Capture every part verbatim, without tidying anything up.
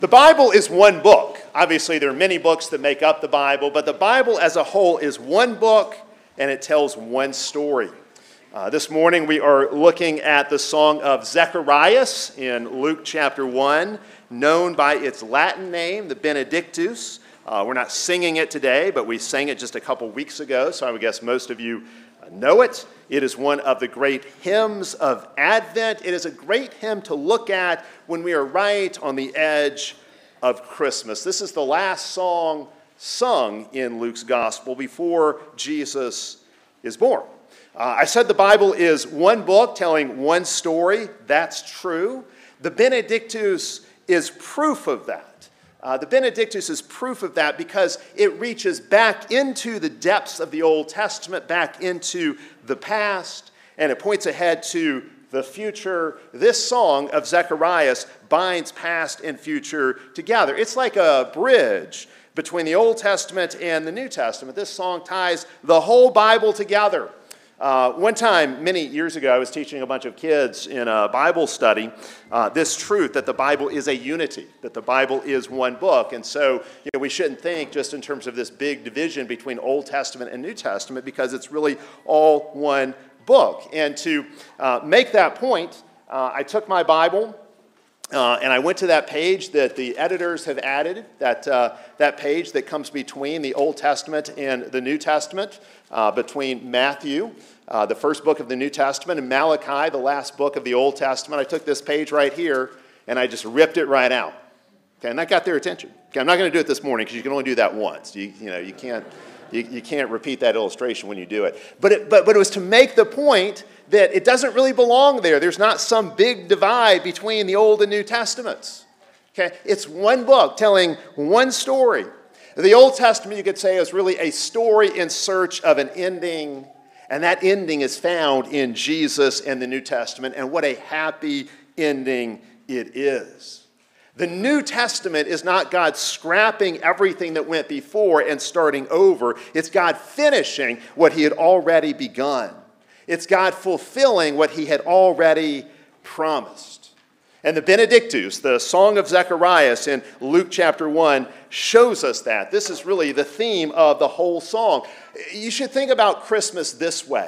The Bible is one book. Obviously, there are many books that make up the Bible, but the Bible as a whole is one book, and it tells one story. Uh, this morning, we are looking at the Song of Zacharias in Luke chapter one, known by its Latin name, the Benedictus. Uh, we're not singing it today, but we sang it just a couple weeks ago, so I would guess most of you know it. It is one of the great hymns of Advent. It is a great hymn to look at when we are right on the edge of Christmas. This is the last song sung in Luke's gospel before Jesus is born. Uh, I said the Bible is one book telling one story. That's true. The Benedictus is proof of that. Uh, the Benedictus is proof of that because it reaches back into the depths of the Old Testament, back into the past, and it points ahead to the future. This song of Zacharias binds past and future together. It's like a bridge between the Old Testament and the New Testament. This song ties the whole Bible together. Uh, one time, many years ago, I was teaching a bunch of kids in a Bible study uh, this truth that the Bible is a unity, that the Bible is one book. And so you know, we shouldn't think just in terms of this big division between Old Testament and New Testament because it's really all one book. And to uh, make that point, uh, I took my Bible uh, and I went to that page that the editors have added, that, uh, that page that comes between the Old Testament and the New Testament, uh, between Matthew, Uh, the first book of the New Testament, and Malachi, the last book of the Old Testament. I took this page right here, and I just ripped it right out. Okay, and that got their attention. Okay, I'm not going to do it this morning because you can only do that once. You, you know, you can't, you, you can't repeat that illustration when you do it. But, it. but but it was to make the point that it doesn't really belong there. There's not some big divide between the Old and New Testaments. Okay, it's one book telling one story. The Old Testament, you could say, is really a story in search of an ending. And that ending is found in Jesus and the New Testament, and what a happy ending it is. The New Testament is not God scrapping everything that went before and starting over. It's God finishing what he had already begun. It's God fulfilling what he had already promised. And the Benedictus, the Song of Zacharias in Luke chapter one, shows us that. This is really the theme of the whole song. You should think about Christmas this way.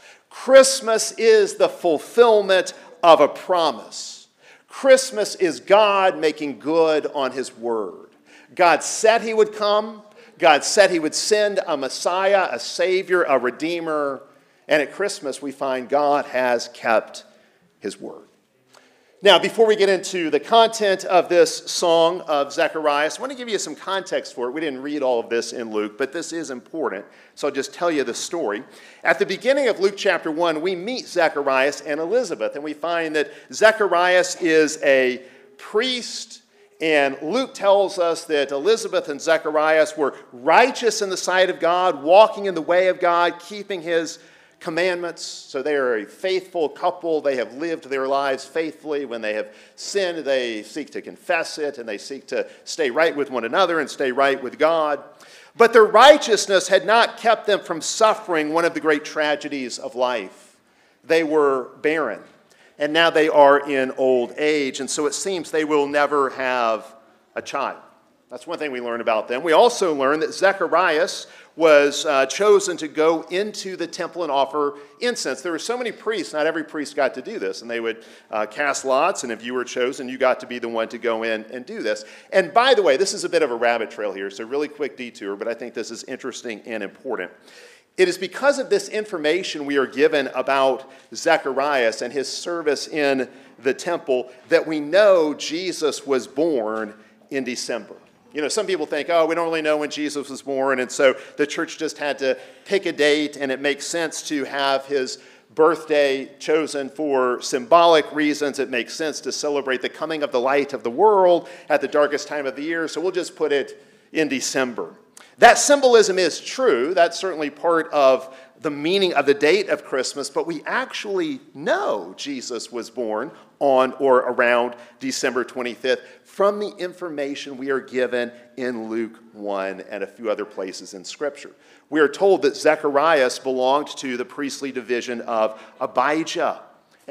Christmas is the fulfillment of a promise. Christmas is God making good on his word. God said he would come. God said he would send a Messiah, a Savior, a Redeemer. And at Christmas we find God has kept his word. Now, before we get into the content of this song of Zacharias, I want to give you some context for it. We didn't read all of this in Luke, but this is important, so I'll just tell you the story. At the beginning of Luke chapter one, we meet Zacharias and Elizabeth, and we find that Zacharias is a priest, and Luke tells us that Elizabeth and Zacharias were righteous in the sight of God, walking in the way of God, keeping his commandments. So they are a faithful couple. They have lived their lives faithfully. When they have sinned, they seek to confess it, and they seek to stay right with one another and stay right with God. But their righteousness had not kept them from suffering one of the great tragedies of life. They were barren, and now they are in old age, and so it seems they will never have a child. That's one thing we learn about them. We also learn that Zacharias was uh, chosen to go into the temple and offer incense. There were so many priests, not every priest got to do this, and they would uh, cast lots, and if you were chosen, you got to be the one to go in and do this. And by the way, this is a bit of a rabbit trail here, so really quick detour, but I think this is interesting and important. It is because of this information we are given about Zacharias and his service in the temple that we know Jesus was born in December. You know, some people think, oh, we don't really know when Jesus was born, and so the church just had to pick a date, and it makes sense to have his birthday chosen for symbolic reasons. It makes sense to celebrate the coming of the light of the world at the darkest time of the year, so we'll just put it in December. That symbolism is true. That's certainly part of the meaning of the date of Christmas, but we actually know Jesus was born on or around December twenty-fifth from the information we are given in Luke one and a few other places in Scripture. We are told that Zacharias belonged to the priestly division of Abijah,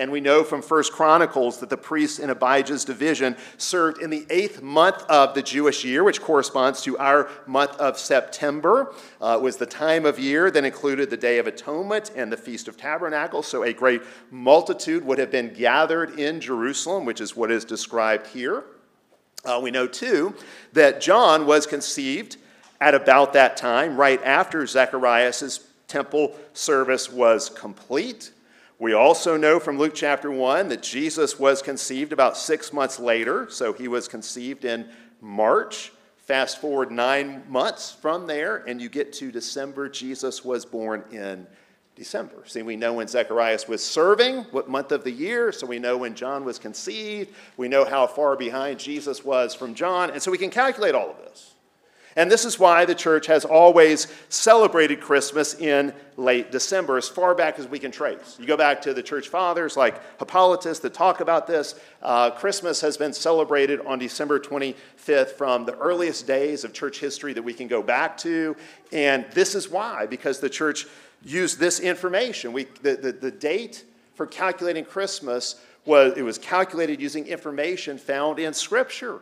And we know from First Chronicles that the priests in Abijah's division served in the eighth month of the Jewish year, which corresponds to our month of September. Uh, it was the time of year that included the Day of Atonement and the Feast of Tabernacles. So a great multitude would have been gathered in Jerusalem, which is what is described here. Uh, we know, too, that John was conceived at about that time, right after Zechariah's temple service was complete. We also know from Luke chapter one that Jesus was conceived about six months later, so he was conceived in March. Fast forward nine months from there, and you get to December. Jesus was born in December. See, we know when Zechariah was serving, what month of the year, so we know when John was conceived. We know how far behind Jesus was from John, and so we can calculate all of this. And this is why the church has always celebrated Christmas in late December, as far back as we can trace. You go back to the church fathers like Hippolytus that talk about this. Uh, Christmas has been celebrated on December twenty-fifth from the earliest days of church history that we can go back to. And this is why, because the church used this information. We, the, the, the date for calculating Christmas, was it was calculated using information found in Scripture.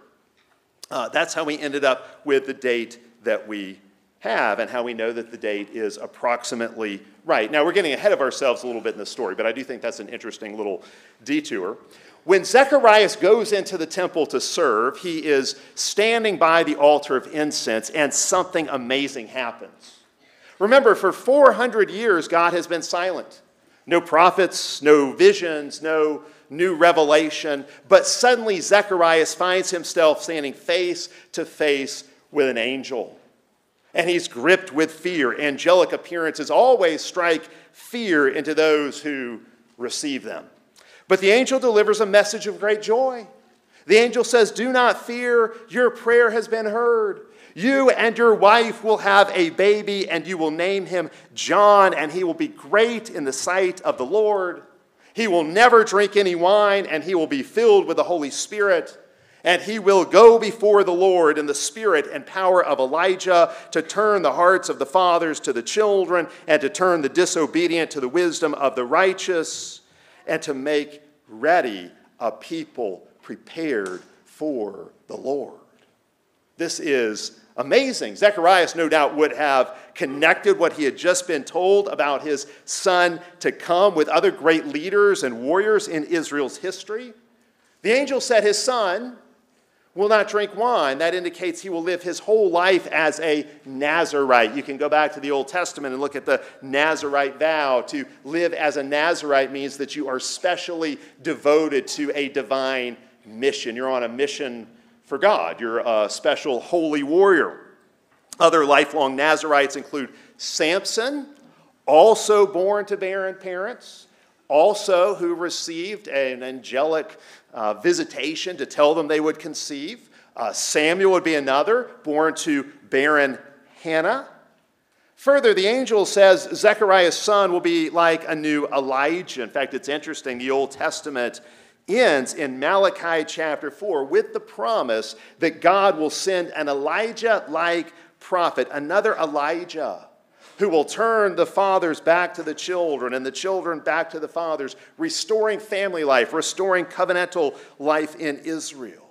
Uh, that's how we ended up with the date that we have and how we know that the date is approximately right. Now, we're getting ahead of ourselves a little bit in the story, but I do think that's an interesting little detour. When Zechariah goes into the temple to serve, he is standing by the altar of incense, and something amazing happens. Remember, for four hundred years, God has been silent. No prophets, no visions, no new revelation. But suddenly, Zechariah finds himself standing face to face with an angel. And he's gripped with fear. Angelic appearances always strike fear into those who receive them. But the angel delivers a message of great joy. The angel says, "Do not fear, your prayer has been heard. You and your wife will have a baby, and you will name him John, and he will be great in the sight of the Lord. He will never drink any wine, and he will be filled with the Holy Spirit. And he will go before the Lord in the spirit and power of Elijah to turn the hearts of the fathers to the children, and to turn the disobedient to the wisdom of the righteous, and to make ready a people prepared for the Lord." This is amazing. Zechariah, no doubt, would have connected what he had just been told about his son to come with other great leaders and warriors in Israel's history. The angel said his son will not drink wine. That indicates he will live his whole life as a Nazirite. You can go back to the Old Testament and look at the Nazirite vow. To live as a Nazirite means that you are specially devoted to a divine mission. You're on a mission for God. You're a special holy warrior. Other lifelong Nazirites include Samson, also born to barren parents, also who received an angelic uh, visitation to tell them they would conceive. Uh, Samuel would be another, born to barren Hannah. Further, the angel says Zechariah's son will be like a new Elijah. In fact, it's interesting, the Old Testament ends in Malachi chapter four with the promise that God will send an Elijah-like prophet, another Elijah, who will turn the fathers back to the children and the children back to the fathers, restoring family life, restoring covenantal life in Israel.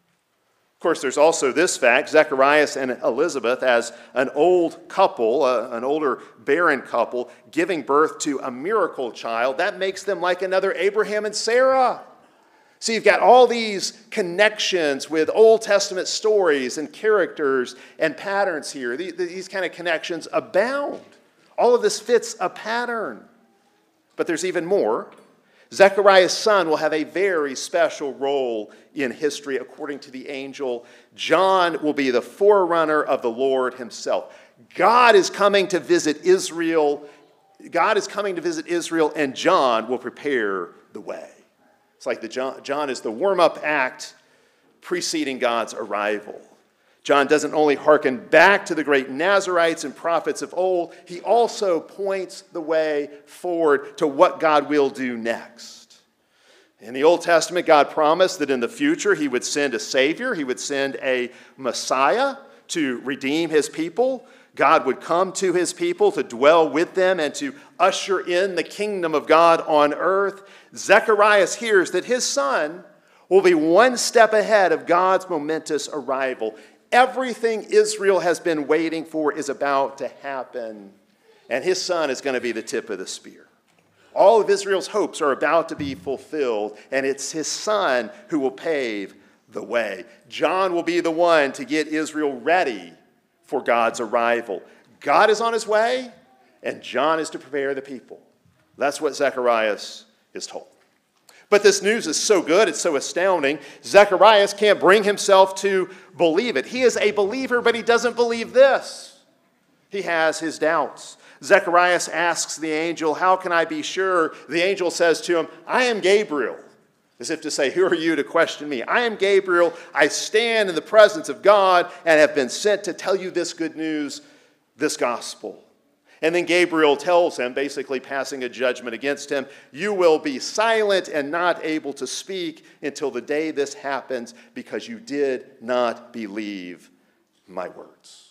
Of course, there's also this fact: Zechariah and Elizabeth, as an old couple, uh, an older barren couple, giving birth to a miracle child, that makes them like another Abraham and Sarah. So you've got all these connections with Old Testament stories and characters and patterns here. These, these kind of connections abound. All of this fits a pattern. But there's even more. Zechariah's son will have a very special role in history, according to the angel. John will be the forerunner of the Lord himself. God is coming to visit Israel. God is coming to visit Israel, and John will prepare the way. It's like the John, John is the warm-up act preceding God's arrival. John doesn't only hearken back to the great Nazirites and prophets of old, he also points the way forward to what God will do next. In the Old Testament, God promised that in the future he would send a Savior, he would send a Messiah to redeem his people. God would come to his people to dwell with them and to usher in the kingdom of God on earth, Zechariah hears that his son will be one step ahead of God's momentous arrival. Everything Israel has been waiting for is about to happen, and his son is going to be the tip of the spear. All of Israel's hopes are about to be fulfilled, and it's his son who will pave the way. John will be the one to get Israel ready for God's arrival. God is on his way, and John is to prepare the people. That's what Zechariah is told. But this news is so good, it's so astounding, Zechariah can't bring himself to believe it. He is a believer, but he doesn't believe this. He has his doubts. Zechariah asks the angel, "How can I be sure?" The angel says to him, "I am Gabriel," as if to say, "Who are you to question me? I am Gabriel. I stand in the presence of God and have been sent to tell you this good news, this gospel." And then Gabriel tells him, basically passing a judgment against him, "You will be silent and not able to speak until the day this happens, because you did not believe my words."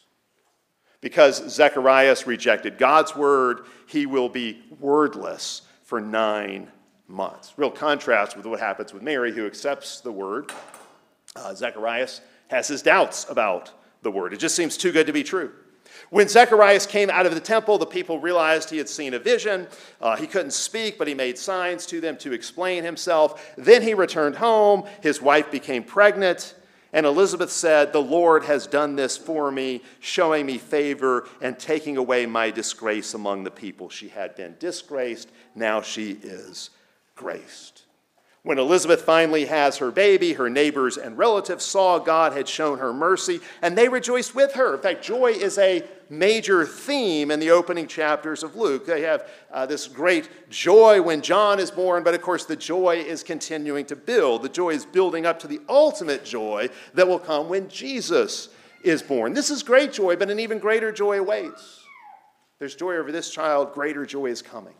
Because Zechariah rejected God's word, he will be wordless for nine months. Real contrast with what happens with Mary, who accepts the word. Uh, Zechariah has his doubts about the word. It just seems too good to be true. When Zechariah came out of the temple, the people realized he had seen a vision. Uh, he couldn't speak, but he made signs to them to explain himself. Then he returned home. His wife became pregnant. And Elizabeth said, "The Lord has done this for me, showing me favor and taking away my disgrace among the people." She had been disgraced. Now she is graced. When Elizabeth finally has her baby, her neighbors and relatives saw God had shown her mercy, and they rejoiced with her. In fact, joy is a major theme in the opening chapters of Luke. They have uh, this great joy when John is born, but of course the joy is continuing to build. The joy is building up to the ultimate joy that will come when Jesus is born. This is great joy, but an even greater joy awaits. There's joy over this child, greater joy is coming.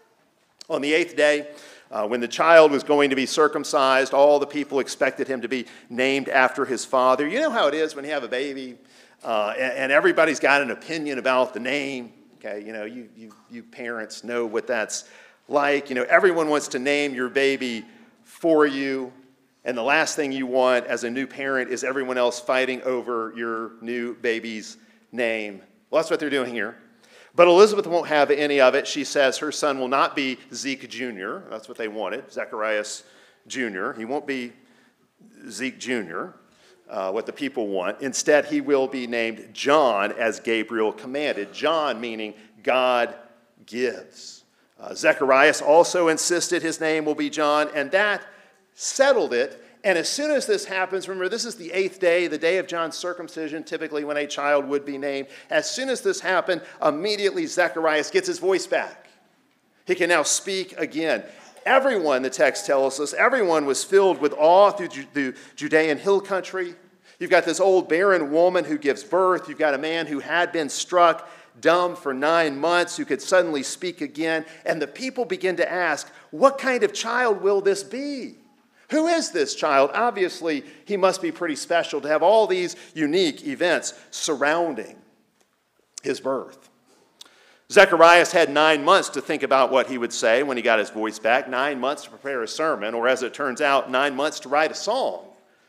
On the eighth day, Uh, when the child was going to be circumcised, all the people expected him to be named after his father. You know how it is when you have a baby uh, and, and everybody's got an opinion about the name. Okay, you know, you, you, you parents know what that's like. You know, everyone wants to name your baby for you. And the last thing you want as a new parent is everyone else fighting over your new baby's name. Well, that's what they're doing here. But Elizabeth won't have any of it. She says her son will not be Zeke Junior That's what they wanted, Zacharias Junior He won't be Zeke Junior, uh, what the people want. Instead, he will be named John, as Gabriel commanded. John meaning God gives. Uh, Zacharias also insisted his name will be John, and that settled it. And as soon as this happens, remember, this is the eighth day, the day of John's circumcision, typically when a child would be named. As soon as this happened, immediately Zacharias gets his voice back. He can now speak again. Everyone, the text tells us, everyone was filled with awe through the Judean hill country. You've got this old barren woman who gives birth. You've got a man who had been struck dumb for nine months who could suddenly speak again. And the people begin to ask, what kind of child will this be? Who is this child? Obviously, he must be pretty special to have all these unique events surrounding his birth. Zacharias had nine months to think about what he would say when he got his voice back, nine months to prepare a sermon, or as it turns out, nine months to write a song.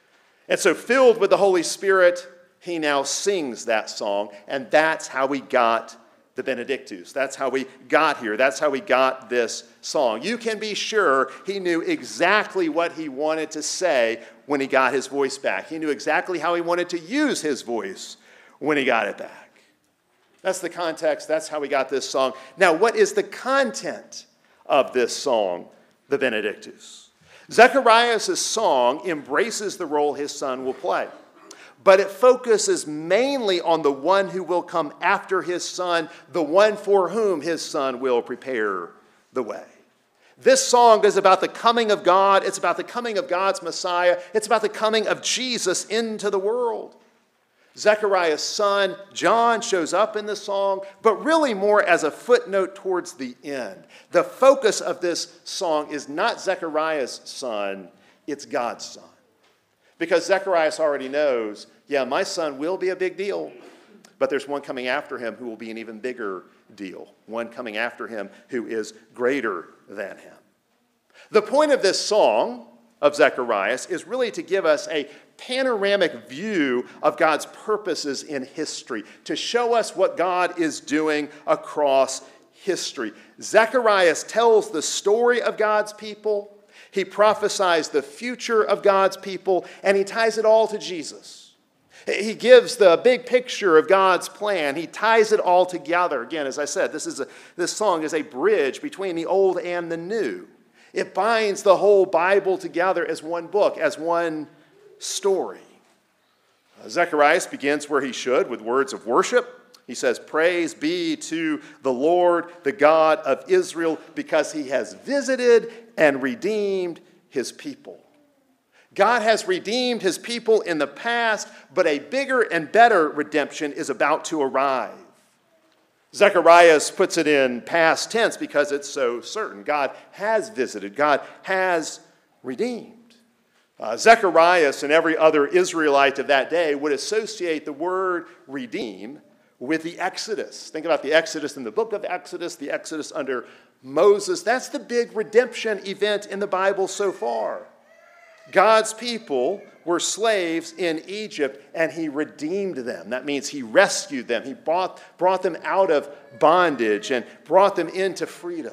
And so filled with the Holy Spirit, he now sings that song, and that's how we got the Benedictus. That's how we got here. That's how we got this song. You can be sure he knew exactly what he wanted to say when he got his voice back. He knew exactly how he wanted to use his voice when he got it back. That's the context. That's how we got this song. Now, what is the content of this song, the Benedictus? Zechariah's song embraces the role his son will play, but it focuses mainly on the one who will come after his son, the one for whom his son will prepare the way. This song is about the coming of God. It's about the coming of God's Messiah. It's about the coming of Jesus into the world. Zechariah's son, John, shows up in the song, but really more as a footnote towards the end. The focus of this song is not Zechariah's son, it's God's son. Because Zacharias already knows, yeah, my son will be a big deal, But there's one coming after him who will be an even bigger deal, one coming after him who is greater than him. The point of this song of Zechariah is really to give us a panoramic view of God's purposes in history, to show us what God is doing across history. Zechariah tells the story of God's people, he prophesies the future of God's people, and he ties it all to Jesus. He gives the big picture of God's plan. He ties it all together. Again, as I said, this is a, this song is a bridge between the old and the new. It binds the whole Bible together as one book, as one story. Uh, Zechariah begins where he should, with words of worship. He says, "Praise be to the Lord, the God of Israel, because he has visited and redeemed his people." God has redeemed his people in the past, but a bigger and better redemption is about to arrive. Zechariah puts it in past tense because it's so certain. God has visited. God has redeemed. Uh, Zechariah and every other Israelite of that day would associate the word redeem with the Exodus. Think about the Exodus in the book of Exodus, the Exodus under Moses. That's the big redemption event in the Bible so far. God's people were slaves in Egypt, and he redeemed them. That means he rescued them. He brought, brought them out of bondage and brought them into freedom.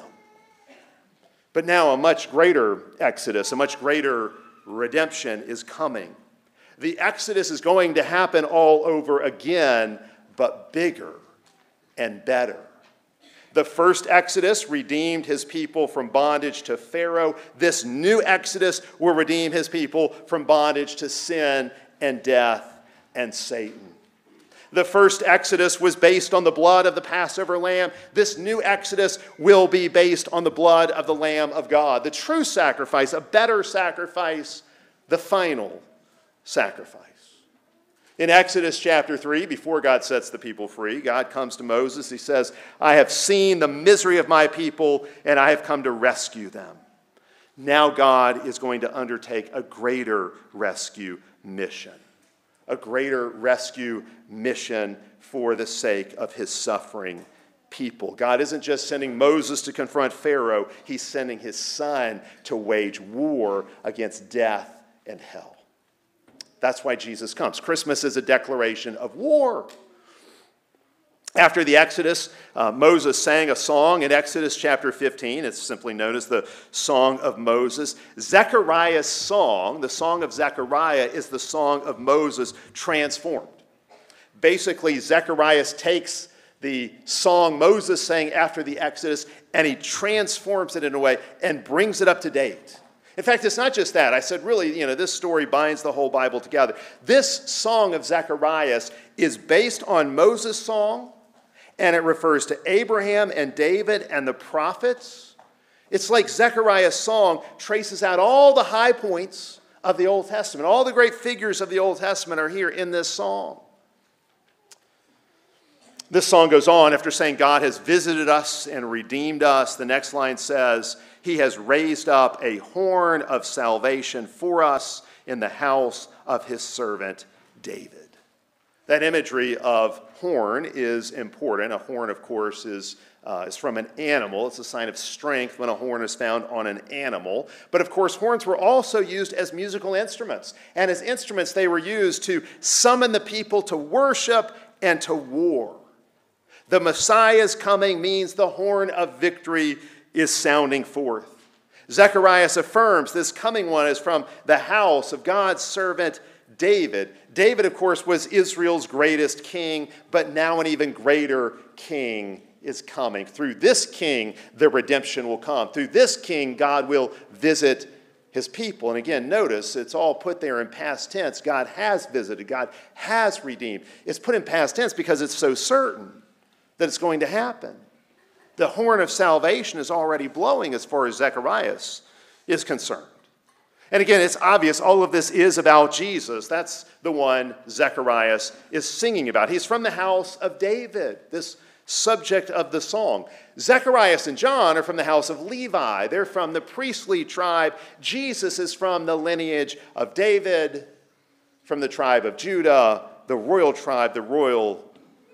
But now a much greater Exodus, a much greater redemption is coming. The Exodus is going to happen all over again, but bigger and better. The first Exodus redeemed his people from bondage to Pharaoh. This new Exodus will redeem his people from bondage to sin and death and Satan. The first Exodus was based on the blood of the Passover lamb. This new Exodus will be based on the blood of the Lamb of God. The true sacrifice, a better sacrifice, the final sacrifice. In Exodus chapter three, before God sets the people free, God comes to Moses. He says, "I have seen the misery of my people, and I have come to rescue them." Now God is going to undertake a greater rescue mission. A greater rescue mission for the sake of his suffering people. God isn't just sending Moses to confront Pharaoh. He's sending his son to wage war against death and hell. That's why Jesus comes. Christmas is a declaration of war. After the Exodus, uh, Moses sang a song in Exodus chapter fifteen. It's simply known as the Song of Moses. Zechariah's song, the Song of Zechariah, is the song of Moses transformed. Basically, Zechariah takes the song Moses sang after the Exodus and he transforms it in a way and brings it up to date. In fact, it's not just that. I said, really, you know, this story binds the whole Bible together. This song of Zechariah is based on Moses' song, and it refers to Abraham and David and the prophets. It's like Zechariah's song traces out all the high points of the Old Testament. All the great figures of the Old Testament are here in this song. This song goes on after saying God has visited us and redeemed us. The next line says, "He has raised up a horn of salvation for us in the house of his servant David." That imagery of horn is important. A horn, of course, is, uh, is from an animal. It's a sign of strength when a horn is found on an animal. But, of course, horns were also used as musical instruments. And as instruments, they were used to summon the people to worship and to war. The Messiah's coming means the horn of victory is sounding forth. Zechariah affirms this coming one is from the house of God's servant David. David, of course, was Israel's greatest king, but now an even greater king is coming. Through this king, the redemption will come. Through this king, God will visit his people. And again, notice it's all put there in past tense. God has visited. God has redeemed. It's put in past tense because it's so certain that it's going to happen. The horn of salvation is already blowing as far as Zechariah is concerned. And again, it's obvious all of this is about Jesus. That's the one Zechariah is singing about. He's from the house of David, this subject of the song. Zechariah and John are from the house of Levi. They're from the priestly tribe. Jesus is from the lineage of David, from the tribe of Judah, the royal tribe, the royal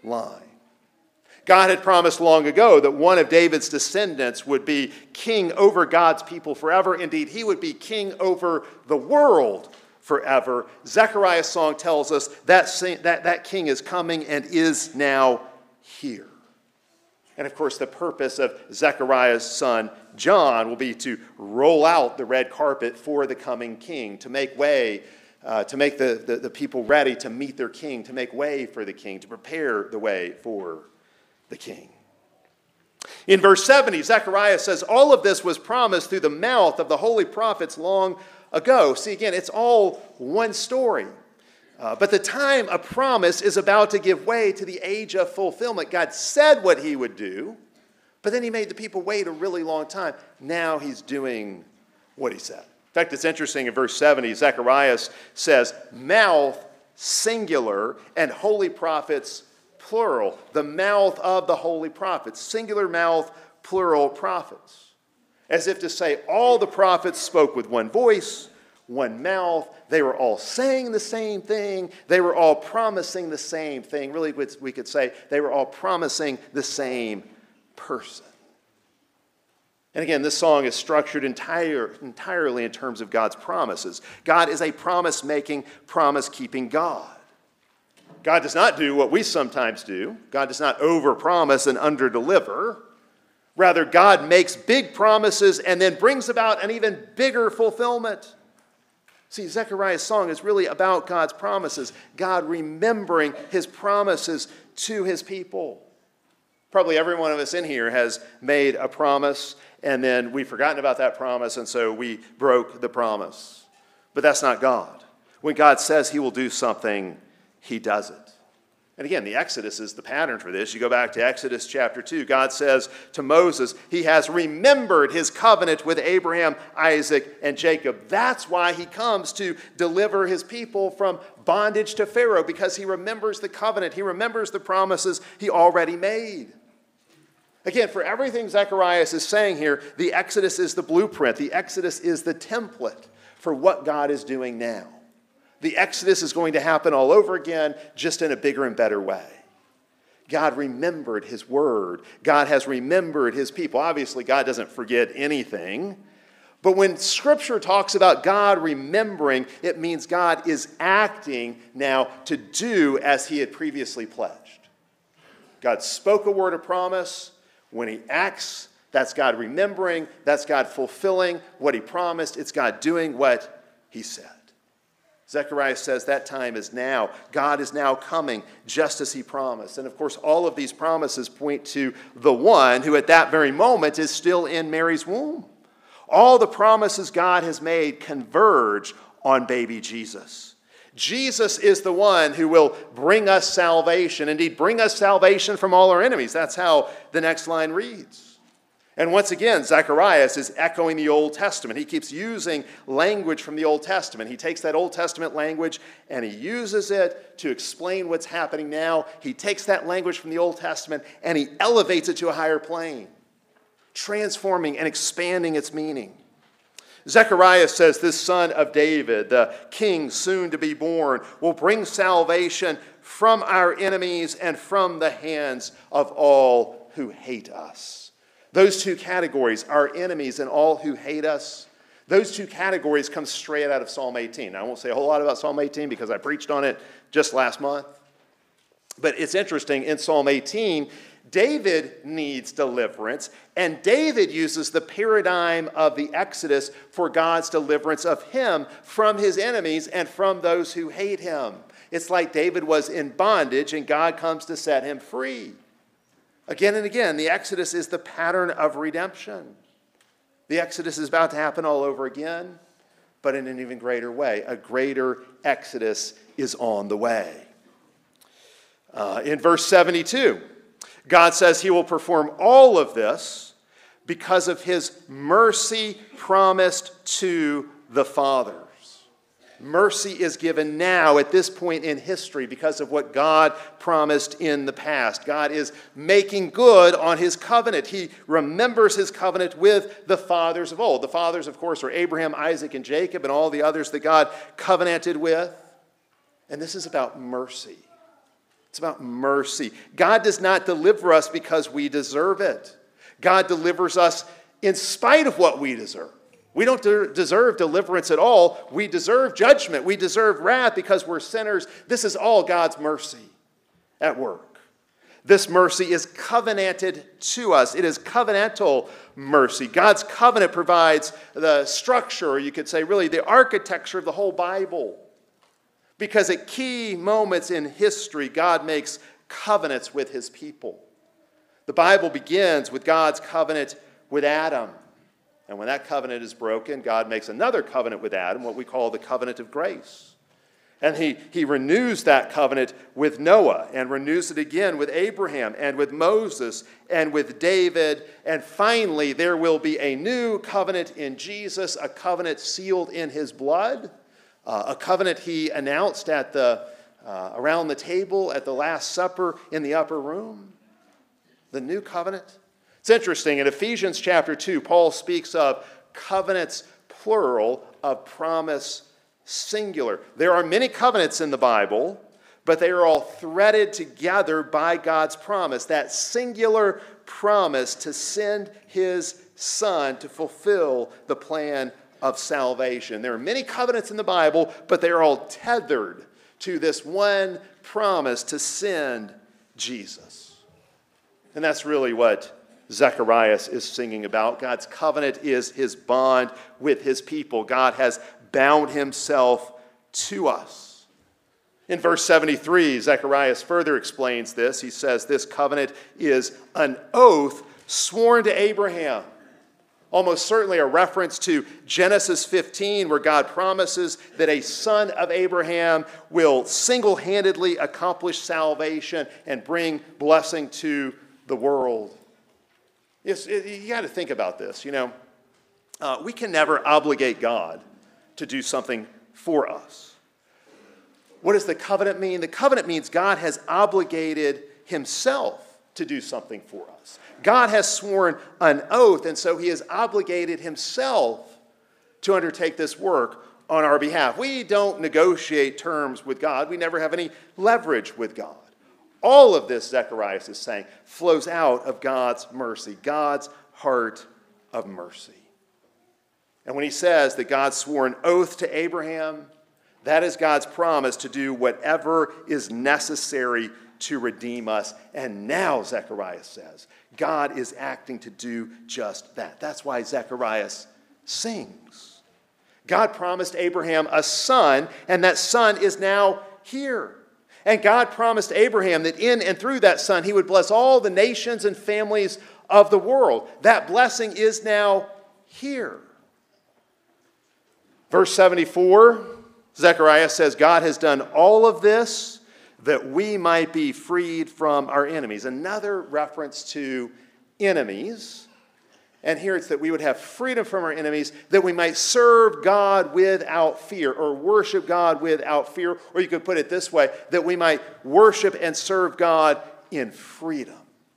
line. God had promised long ago that one of David's descendants would be king over God's people forever. Indeed, he would be king over the world forever. Zechariah's song tells us that, that that king is coming and is now here. And of course, the purpose of Zechariah's son, John, will be to roll out the red carpet for the coming king, to make way, uh, to make the, the, the people ready to meet their king, to make way for the king, to prepare the way for the king. In verse seventy, Zechariah says, all of this was promised through the mouth of the holy prophets long ago. See, again, it's all one story. Uh, but the time of promise is about to give way to the age of fulfillment. God said what he would do, but then he made the people wait a really long time. Now he's doing what he said. In fact, it's interesting in verse seventy, Zechariah says, mouth singular and holy prophets plural. The mouth of the holy prophets. Singular mouth, plural prophets. As if to say all the prophets spoke with one voice, one mouth. They were all saying the same thing. They were all promising the same thing. Really, we could say they were all promising the same person. And again, this song is structured entire, entirely in terms of God's promises. God is a promise-making, promise-keeping God. God does not do what we sometimes do. God does not overpromise and underdeliver. Rather, God makes big promises and then brings about an even bigger fulfillment. See, Zechariah's song is really about God's promises, God remembering his promises to his people. Probably every one of us in here has made a promise, and then we've forgotten about that promise, and so we broke the promise. But that's not God. When God says he will do something, he does it. And again, the Exodus is the pattern for this. You go back to Exodus chapter two. God says to Moses, he has remembered his covenant with Abraham, Isaac, and Jacob. That's why he comes to deliver his people from bondage to Pharaoh, because he remembers the covenant. He remembers the promises he already made. Again, for everything Zechariah is saying here, the Exodus is the blueprint. The Exodus is the template for what God is doing now. The Exodus is going to happen all over again, just in a bigger and better way. God remembered his word. God has remembered his people. Obviously, God doesn't forget anything. But when Scripture talks about God remembering, it means God is acting now to do as he had previously pledged. God spoke a word of promise. When he acts, that's God remembering. That's God fulfilling what he promised. It's God doing what he said. Zechariah says that time is now. God is now coming just as he promised. And of course, all of these promises point to the one who at that very moment is still in Mary's womb. All the promises God has made converge on baby Jesus. Jesus is the one who will bring us salvation. Indeed, bring us salvation from all our enemies. That's how the next line reads. And once again, Zechariah is echoing the Old Testament. He keeps using language from the Old Testament. He takes that Old Testament language and he uses it to explain what's happening now. He takes that language from the Old Testament and he elevates it to a higher plane, transforming and expanding its meaning. Zechariah says this son of David, the king soon to be born, will bring salvation from our enemies and from the hands of all who hate us. Those two categories, our enemies and all who hate us, those two categories come straight out of Psalm eighteen. Now, I won't say a whole lot about Psalm eighteen because I preached on it just last month. But it's interesting, in Psalm eighteen, David needs deliverance, and David uses the paradigm of the Exodus for God's deliverance of him from his enemies and from those who hate him. It's like David was in bondage, and God comes to set him free. Again and again, the Exodus is the pattern of redemption. The Exodus is about to happen all over again, but in an even greater way. A greater Exodus is on the way. Uh, in verse seventy-two, God says he will perform all of this because of his mercy promised to the fathers. Mercy is given now at this point in history because of what God promised in the past. God is making good on his covenant. He remembers his covenant with the fathers of old. The fathers, of course, are Abraham, Isaac, and Jacob, and all the others that God covenanted with. And this is about mercy. It's about mercy. God does not deliver us because we deserve it. God delivers us in spite of what we deserve. We don't de- deserve deliverance at all. We deserve judgment. We deserve wrath because we're sinners. This is all God's mercy at work. This mercy is covenanted to us. It is covenantal mercy. God's covenant provides the structure, or you could say really the architecture of the whole Bible. Because at key moments in history, God makes covenants with his people. The Bible begins with God's covenant with Adam. And when that covenant is broken, God makes another covenant with Adam, what we call the covenant of grace. And he, he renews that covenant with Noah, and renews it again with Abraham, and with Moses, and with David. And finally, there will be a new covenant in Jesus, a covenant sealed in his blood. Uh, a covenant he announced at the uh, around the table at the Last Supper in the upper room. The new covenant. It's interesting. In Ephesians chapter two, Paul speaks of covenants plural, of promise singular. There are many covenants in the Bible, but they are all threaded together by God's promise. That singular promise to send his Son to fulfill the plan of salvation. There are many covenants in the Bible, but they are all tethered to this one promise to send Jesus. And that's really what Zechariah is singing about. God's covenant is his bond with his people. God has bound himself to us. In verse seventy-three, Zechariah further explains this. He says this covenant is an oath sworn to Abraham. Almost certainly a reference to Genesis fifteen, where God promises that a son of Abraham will single-handedly accomplish salvation and bring blessing to the world. Yes, you got to think about this. You know, uh, we can never obligate God to do something for us. What does the covenant mean? The covenant means God has obligated himself to do something for us. God has sworn an oath, and so he has obligated himself to undertake this work on our behalf. We don't negotiate terms with God. We never have any leverage with God. All of this, Zechariah is saying, flows out of God's mercy, God's heart of mercy. And when he says that God swore an oath to Abraham, that is God's promise to do whatever is necessary to redeem us. And now, Zechariah says, God is acting to do just that. That's why Zechariah sings. God promised Abraham a son, and that son is now here. And God promised Abraham that in and through that son, he would bless all the nations and families of the world. That blessing is now here. Verse seventy-four, Zechariah says, God has done all of this that we might be freed from our enemies. Another reference to enemies. And here it's that we would have freedom from our enemies, that we might serve God without fear, or worship God without fear. Or you could put it this way, that we might worship and serve God in freedom.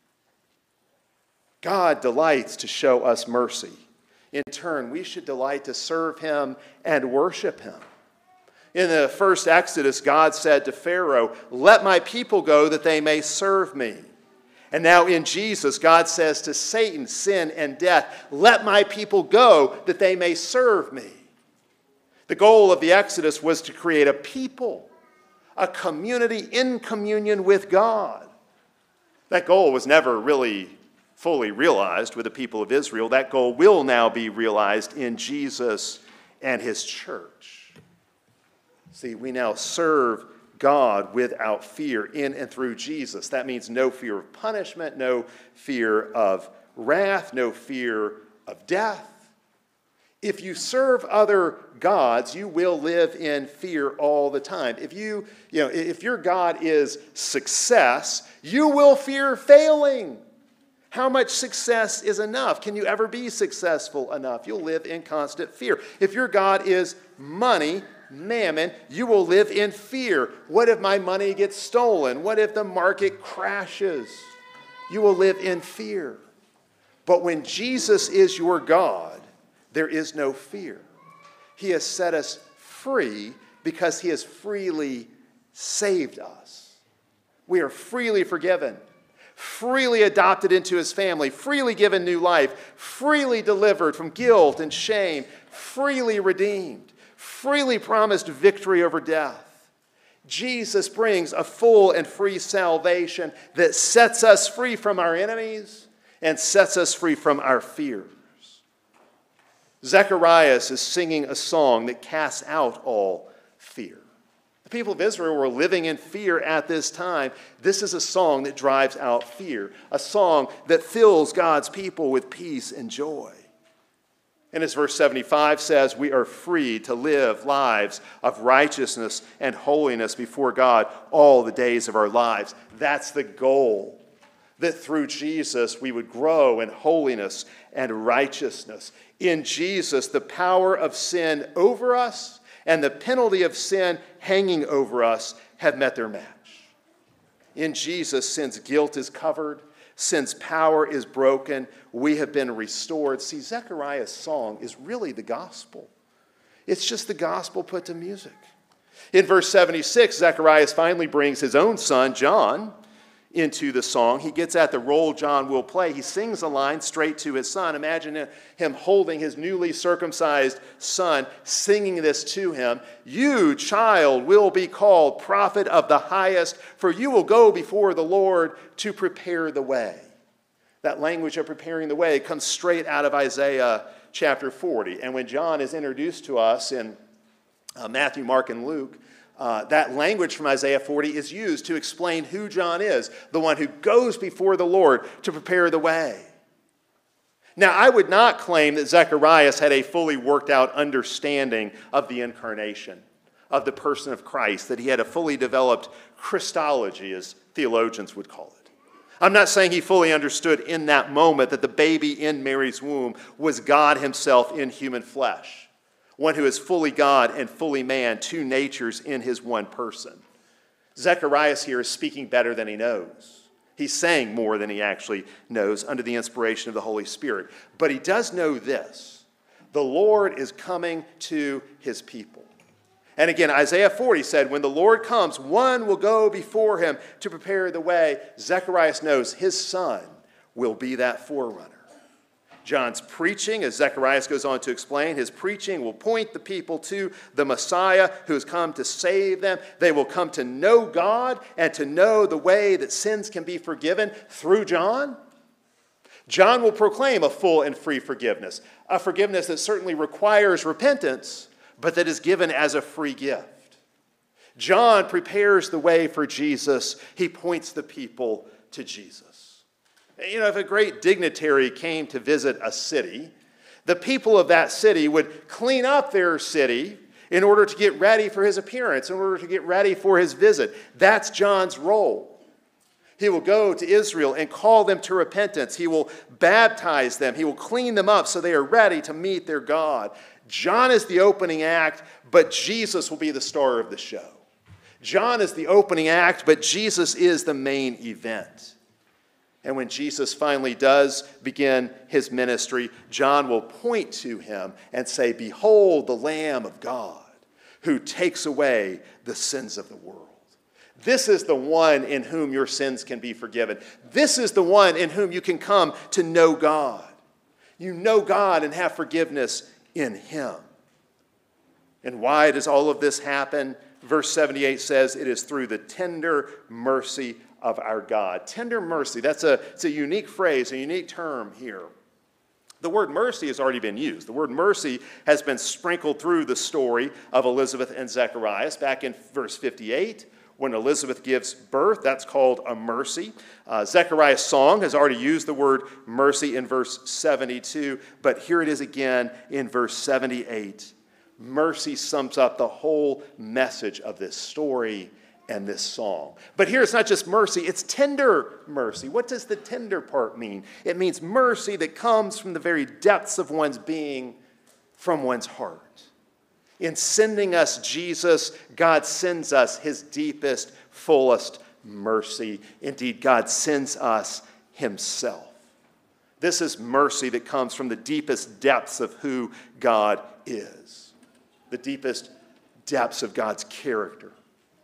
God delights to show us mercy. In turn, we should delight to serve him and worship him. In the first Exodus, God said to Pharaoh, "Let my people go that they may serve me." And now in Jesus, God says to Satan, sin, and death, "Let my people go that they may serve me." The goal of the Exodus was to create a people, a community in communion with God. That goal was never really fully realized with the people of Israel. That goal will now be realized in Jesus and his church. See, we now serve God without fear in and through Jesus. That means no fear of punishment, no fear of wrath, no fear of death. If you serve other gods, you will live in fear all the time. If you, you know, if your God is success, you will fear failing. How much success is enough? Can you ever be successful enough? You'll live in constant fear. If your God is money, mammon, you will live in fear. What if my money gets stolen? What if the market crashes? You will live in fear. But when Jesus is your God, there is no fear. He has set us free because he has freely saved us. We are freely forgiven, freely adopted into his family, freely given new life, freely delivered from guilt and shame, freely redeemed, freely promised victory over death. Jesus brings a full and free salvation that sets us free from our enemies and sets us free from our fears. Zacharias is singing a song that casts out all fear. The people of Israel were living in fear at this time. This is a song that drives out fear, a song that fills God's people with peace and joy. And as verse seventy-five says, we are free to live lives of righteousness and holiness before God all the days of our lives. That's the goal, that through Jesus we would grow in holiness and righteousness. In Jesus, the power of sin over us and the penalty of sin hanging over us have met their match. In Jesus, sin's guilt is covered, sin's power is broken, we have been restored. See, Zechariah's song is really the gospel. It's just the gospel put to music. In verse seventy-six, Zacharias finally brings his own son, John, into the song. He gets at the role John will play. He sings a line straight to his son. Imagine him holding his newly circumcised son, singing this to him. You, child, will be called prophet of the highest, for you will go before the Lord to prepare the way. That language of preparing the way comes straight out of Isaiah chapter forty. And when John is introduced to us in uh, Matthew, Mark, and Luke, Uh, that language from Isaiah forty is used to explain who John is, the one who goes before the Lord to prepare the way. Now, I would not claim that Zacharias had a fully worked out understanding of the incarnation, of the person of Christ, that he had a fully developed Christology, as theologians would call it. I'm not saying he fully understood in that moment that the baby in Mary's womb was God himself in human flesh. One who is fully God and fully man, two natures in his one person. Zacharias here is speaking better than he knows. He's saying more than he actually knows under the inspiration of the Holy Spirit. But he does know this: the Lord is coming to his people. And again, Isaiah forty said, when the Lord comes, one will go before him to prepare the way. Zacharias knows his son will be that forerunner. John's preaching, as Zacharias goes on to explain, his preaching will point the people to the Messiah who has come to save them. They will come to know God and to know the way that sins can be forgiven through John. John will proclaim a full and free forgiveness, a forgiveness that certainly requires repentance, but that is given as a free gift. John prepares the way for Jesus. He points the people to Jesus. You know, if a great dignitary came to visit a city, the people of that city would clean up their city in order to get ready for his appearance, in order to get ready for his visit. That's John's role. He will go to Israel and call them to repentance. He will baptize them. He will clean them up so they are ready to meet their God. John is the opening act, but Jesus will be the star of the show. John is the opening act, but Jesus is the main event. And when Jesus finally does begin his ministry, John will point to him and say, behold the Lamb of God who takes away the sins of the world. This is the one in whom your sins can be forgiven. This is the one in whom you can come to know God. You know God and have forgiveness in him. And why does all of this happen? Verse seventy-eight says, it is through the tender mercy of our God. Tender mercy, that's a, it's a unique phrase, a unique term here. The word mercy has already been used. The word mercy has been sprinkled through the story of Elizabeth and Zacharias. Back in verse fifty-eight, when Elizabeth gives birth, that's called a mercy. Uh, Zechariah's song has already used the word mercy in verse seventy-two, but here it is again in verse seventy-eight. Mercy sums up the whole message of this story and this song. But here it's not just mercy, it's tender mercy. What does the tender part mean? It means mercy that comes from the very depths of one's being, from one's heart. In sending us Jesus, God sends us his deepest, fullest mercy. Indeed, God sends us himself. This is mercy that comes from the deepest depths of who God is, the deepest depths of God's character.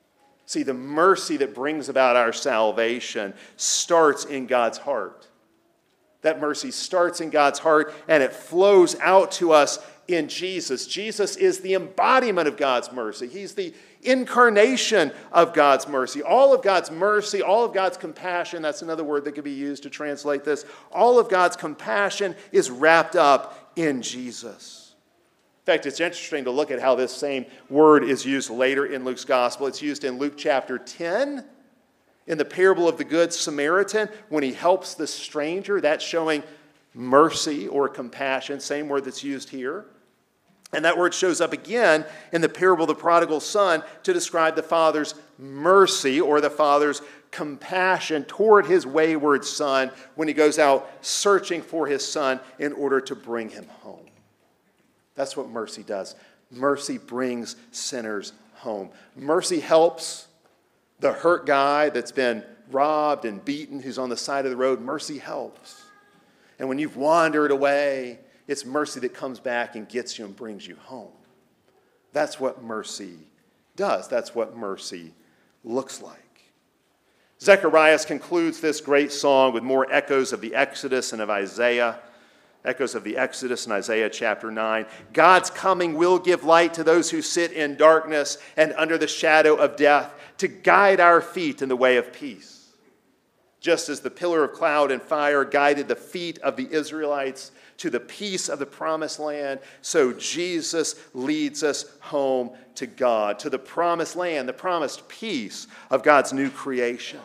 See, the mercy that brings about our salvation starts in God's heart. That mercy starts in God's heart, and it flows out to us in Jesus. Jesus is the embodiment of God's mercy. He's the incarnation of God's mercy. All of God's mercy, all of God's compassion, that's another word that could be used to translate this. All of God's compassion is wrapped up in Jesus. In fact, it's interesting to look at how this same word is used later in Luke's gospel. It's used in Luke chapter ten. In the parable of the Good Samaritan, when he helps the stranger, that's showing mercy or compassion, same word that's used here. And that word shows up again in the parable of the prodigal son to describe the father's mercy or the father's compassion toward his wayward son when he goes out searching for his son in order to bring him home. That's what mercy does. Mercy brings sinners home. Mercy helps the hurt guy that's been robbed and beaten, who's on the side of the road. Mercy helps. And when you've wandered away, it's mercy that comes back and gets you and brings you home. That's what mercy does. That's what mercy looks like. Zechariah concludes this great song with more echoes of the Exodus and of Isaiah. Echoes of the Exodus in Isaiah chapter nine. God's coming will give light to those who sit in darkness and under the shadow of death, to guide our feet in the way of peace. Just as the pillar of cloud and fire guided the feet of the Israelites to the peace of the promised land, so Jesus leads us home to God, to the promised land, the promised peace of God's new creation.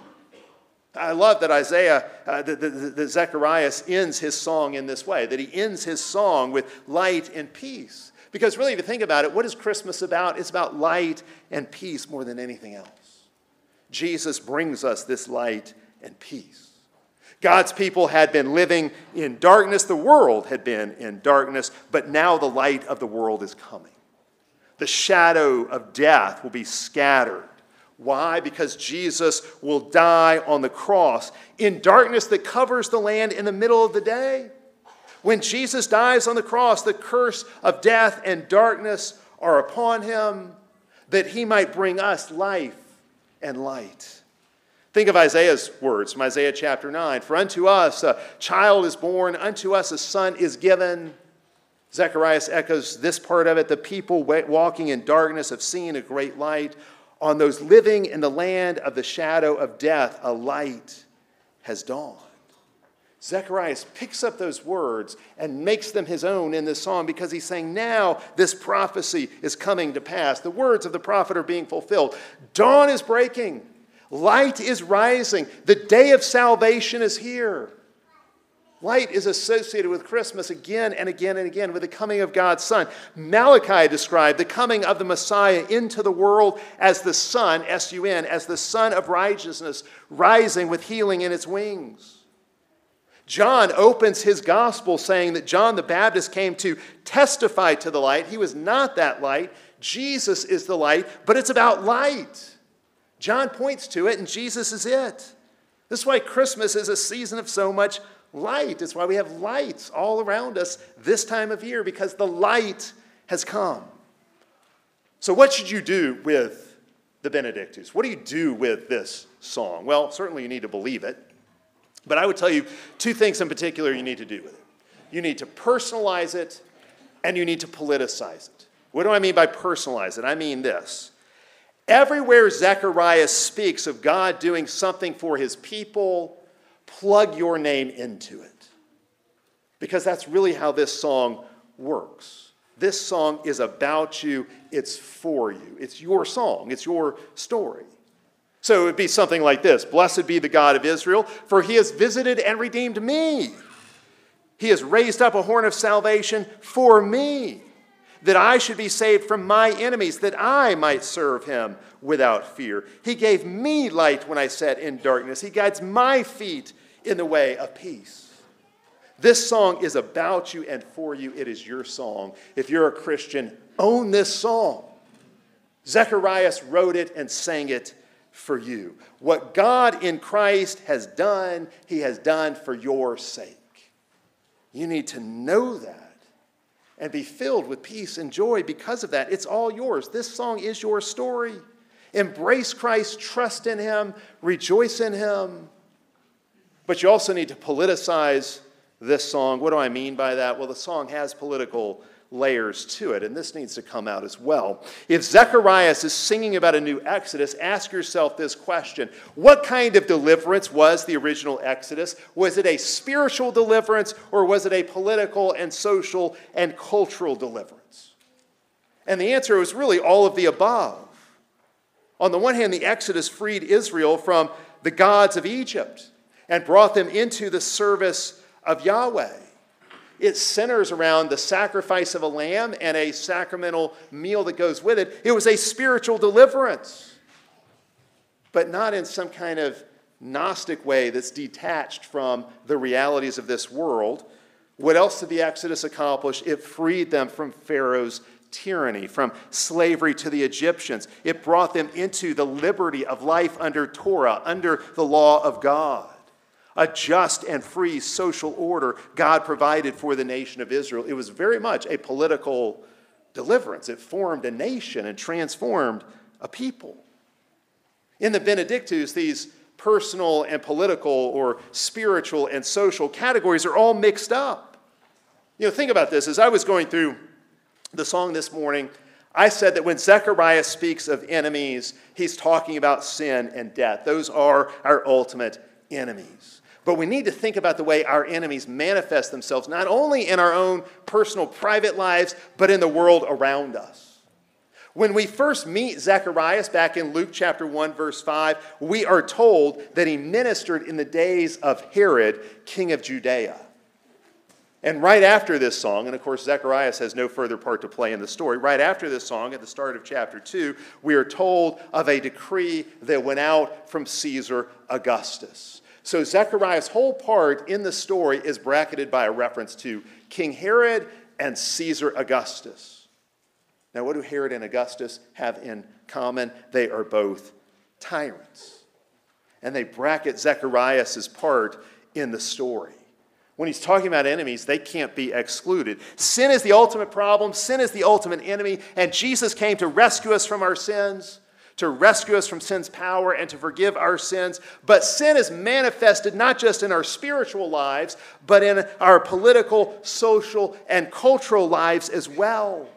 I love that Isaiah, uh, that, that, that Zechariah ends his song in this way, that he ends his song with light and peace. Because really, if you think about it, what is Christmas about? It's about light and peace more than anything else. Jesus brings us this light and peace. God's people had been living in darkness. The world had been in darkness, but now the light of the world is coming. The shadow of death will be scattered. Why? Because Jesus will die on the cross in darkness that covers the land in the middle of the day. When Jesus dies on the cross, the curse of death and darkness are upon him, that he might bring us life and light. Think of Isaiah's words from Isaiah chapter nine. For unto us a child is born, unto us a son is given. Zechariah echoes this part of it. The people walking in darkness have seen a great light. On those living in the land of the shadow of death, a light has dawned. Zechariah picks up those words and makes them his own in this song because he's saying now this prophecy is coming to pass. The words of the prophet are being fulfilled. Dawn is breaking. Light is rising. The day of salvation is here. Light is associated with Christmas again and again and again with the coming of God's Son. Malachi described the coming of the Messiah into the world as the sun, S U N, as the sun of righteousness, rising with healing in its wings. John opens his gospel saying that John the Baptist came to testify to the light. He was not that light. Jesus is the light, but it's about light. John points to it, and Jesus is it. This is why Christmas is a season of so much light. It's why we have lights all around us this time of year, because the light has come. So what should you do with the Benedictus? What do you do with this song? Well, certainly you need to believe it. But I would tell you two things in particular you need to do with it. You need to personalize it, and you need to politicize it. What do I mean by personalize it? I mean this. Everywhere Zechariah speaks of God doing something for his people, plug your name into it. Because that's really how this song works. This song is about you. It's for you. It's your song. It's your story. So it would be something like this. Blessed be the God of Israel, for he has visited and redeemed me. He has raised up a horn of salvation for me, that I should be saved from my enemies, that I might serve him without fear. He gave me light when I sat in darkness. He guides my feet in the way of peace. This song is about you and for you. It is your song. If you're a Christian, own this song. Zechariah wrote it and sang it for you. What God in Christ has done, he has done for your sake. You need to know that and be filled with peace and joy because of that. It's all yours. This song is your story. Embrace Christ, trust in him, rejoice in him. But you also need to politicize this song. What do I mean by that? Well, the song has political layers to it, and this needs to come out as well. If Zacharias is singing about a new Exodus, ask yourself this question. What kind of deliverance was the original Exodus? Was it a spiritual deliverance, or was it a political and social and cultural deliverance? And the answer was really all of the above. On the one hand, the Exodus freed Israel from the gods of Egypt and brought them into the service of Yahweh. It centers around the sacrifice of a lamb and a sacramental meal that goes with it. It was a spiritual deliverance, but not in some kind of Gnostic way that's detached from the realities of this world. What else did the Exodus accomplish? It freed them from Pharaoh's tyranny, from slavery to the Egyptians. It brought them into the liberty of life under Torah, under the law of God. A just and free social order God provided for the nation of Israel. It was very much a political deliverance. It formed a nation and transformed a people. In the Benedictus, these personal and political or spiritual and social categories are all mixed up. You know, think about this. As I was going through the song this morning, I said that when Zechariah speaks of enemies, he's talking about sin and death. Those are our ultimate enemies. But we need to think about the way our enemies manifest themselves, not only in our own personal, private lives, but in the world around us. When we first meet Zacharias back in Luke chapter one, verse five, we are told that he ministered in the days of Herod, king of Judea. And right after this song, and of course Zacharias has no further part to play in the story, right after this song, at the start of chapter two, we are told of a decree that went out from Caesar Augustus. So Zechariah's whole part in the story is bracketed by a reference to King Herod and Caesar Augustus. Now, what do Herod and Augustus have in common? They are both tyrants. And they bracket Zechariah's part in the story. When he's talking about enemies, they can't be excluded. Sin is the ultimate problem. Sin is the ultimate enemy. And Jesus came to rescue us from our sins, to rescue us from sin's power, and to forgive our sins. But sin is manifested not just in our spiritual lives, but in our political, social, and cultural lives as well.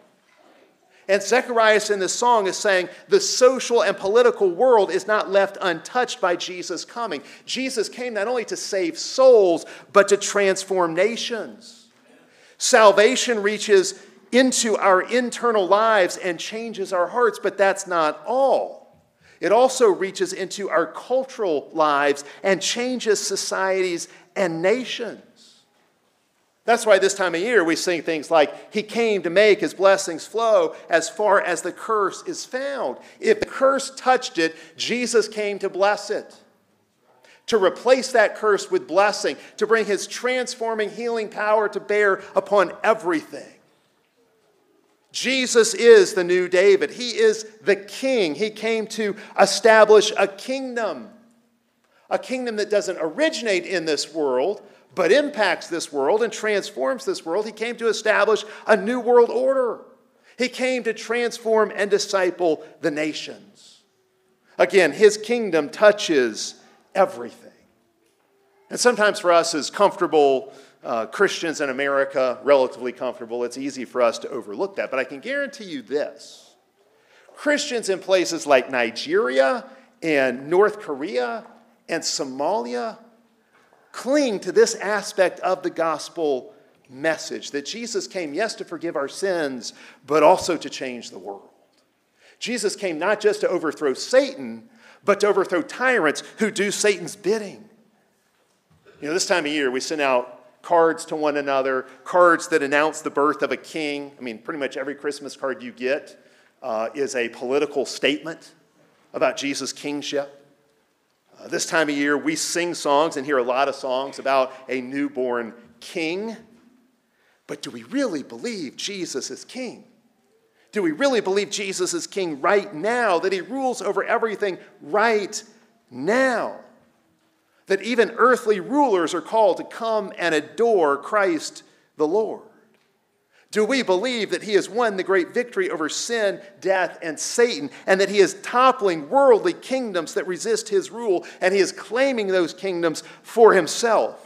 And Zechariah in this song is saying the social and political world is not left untouched by Jesus coming. Jesus came not only to save souls, but to transform nations. Salvation reaches into our internal lives and changes our hearts, but that's not all. It also reaches into our cultural lives and changes societies and nations. That's why this time of year we sing things like, He came to make His blessings flow as far as the curse is found. If the curse touched it, Jesus came to bless it, to replace that curse with blessing, to bring His transforming, healing power to bear upon everything. Jesus is the new David. He is the king. He came to establish a kingdom. A kingdom that doesn't originate in this world, but impacts this world and transforms this world. He came to establish a new world order. He came to transform and disciple the nations. Again, His kingdom touches everything. And sometimes for us as comfortable Uh, Christians in America, relatively comfortable, it's easy for us to overlook that. But I can guarantee you this. Christians in places like Nigeria and North Korea and Somalia cling to this aspect of the gospel message, that Jesus came, yes, to forgive our sins, but also to change the world. Jesus came not just to overthrow Satan, but to overthrow tyrants who do Satan's bidding. You know, this time of year we send out cards to one another, cards that announce the birth of a king. I mean, pretty much every Christmas card you get uh, is a political statement about Jesus' kingship. Uh, this time of year, we sing songs and hear a lot of songs about a newborn king. But do we really believe Jesus is king? Do we really believe Jesus is king right now, that He rules over everything right now? That even earthly rulers are called to come and adore Christ the Lord? Do we believe that he has won the great victory over sin, death, and Satan, and that he is toppling worldly kingdoms that resist his rule, and he is claiming those kingdoms for himself?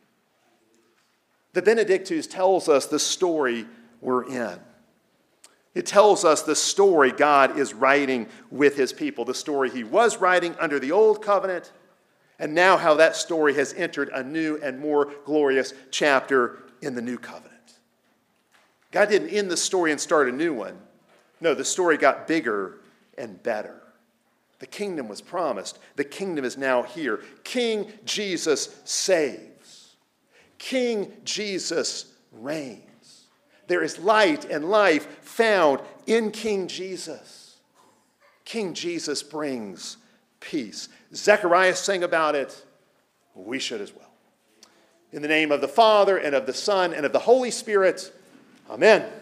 The Benedictus tells us the story we're in. It tells us the story God is writing with his people, the story he was writing under the old covenant, and now how that story has entered a new and more glorious chapter in the new covenant. God didn't end the story and start a new one. No, the story got bigger and better. The kingdom was promised. The kingdom is now here. King Jesus saves. King Jesus reigns. There is light and life found in King Jesus. King Jesus brings peace. Zechariah sang about it. We should as well. In the name of the Father, and of the Son, and of the Holy Spirit, amen.